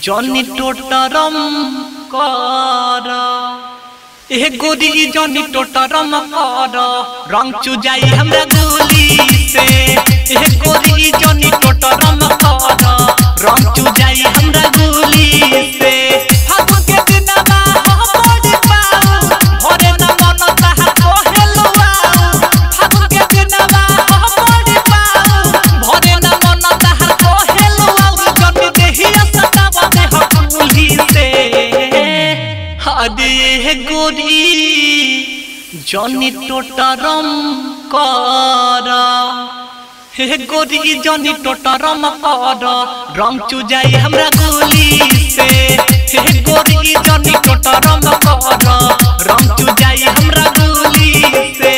जनी टोटरम कर ए गोरी जनी टोटरम कर रंग चुजाई हमरा गोली से ए गोरी जनी टोटरम कर रंग चुजाई हमरा गोली से फागुन के दिनवा हमर पाऊ भरे न मन ताहा कोहेलुआ फागुन के दिनवा हमर पाऊ भरे न मन ताहा कोहेलुआ जनी देहिया सतावा दे हकुली से हदे गोरी जनी टोटरम कर हे गोरी जनी टोटरम कर रंग चुजाई हमरा गोली से हे गोरी जनी टोटरम कर रंग चुजाई हमरा गोली से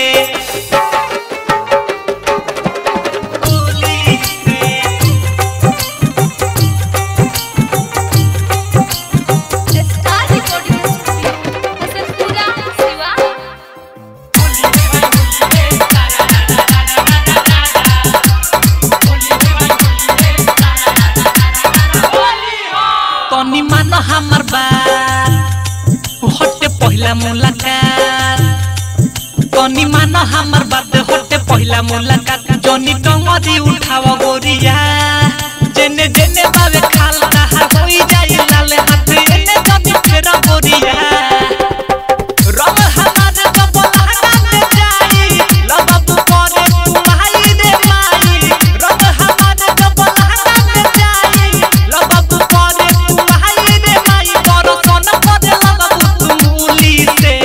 तनी मान हमर बात होते पहला मुलाकात तनी मान हमर बात होते पहला मुलाकात जनी टंगरी उठाव गोरिया जेने जेने बावे खाल ताहा होई जाई लाल हाथ एने जनी फेरा गोरिया रंग हमार कपड़ा में जाई लगब करे तुम्हारी रे माई रंग हमार कपड़ा में जाई लगब करे तुम्हारी रे माई बरसन करे लगब तुमुली से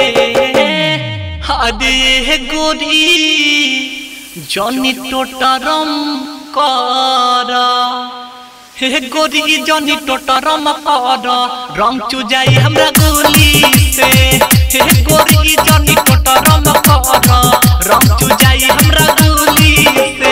हदे गोरी जनी टोटरम कर हे गोरी जनी टोटरम कर रंग चुजाई हमरा गोली से हे गोरी जनी टोटरम कर रंग चुजाई हमरा गोली से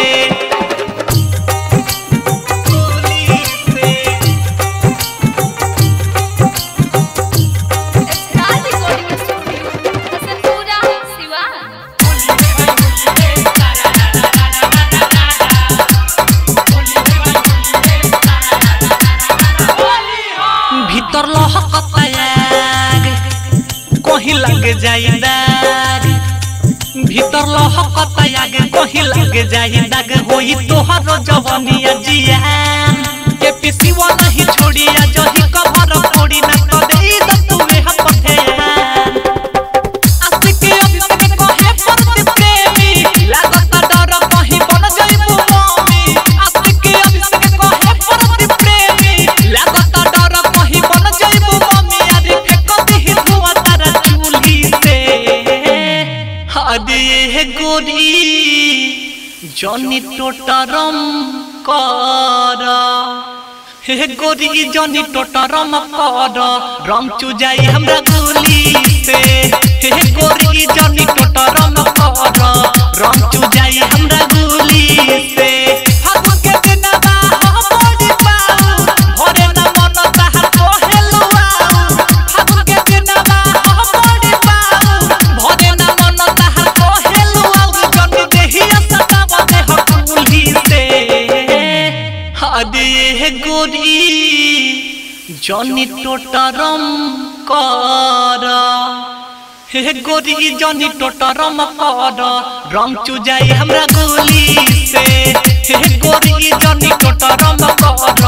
भीतर लहकता आग कहीं लग जाई दाग भीतर लहकता आग कहीं लग जाई दाग होई तोहर जवानिया जियान के पिसीवा नहीं छोड़िया जही कबर फोड़ी ना तो देई द तुवे हम ध्यान आशिक अभी कहे परते प्रेमी लागत डर कहीं बन जाइबू मम्मी आशिक अभी कहे परते प्रेमी लागत डर कहीं बन जाइबू मम्मी अरे फेक दी धुआं तारा चूल्ही से हदे गोरी जनी टोटरम कर हे गोरी जनी टोटरम कर रंग चुजाई हमरा गोली से हे गोरी जनी टोटरम कर रंग चुजाई हमरा गोली से फागुन के दिनवा हमर पाऊ भरे न मन ताहा कोहेलुआ फागुन के दिनवा हमर पाऊ भरे न मन ताहा कोहेलुआ जनी देहिया सतावा दे हकुली से हदे गोरी जनी टोटरम कर हे गोरी जनी टोटरम कर रंग चुजाई हमरा गोली से हे गोरी जनी टोटरम कर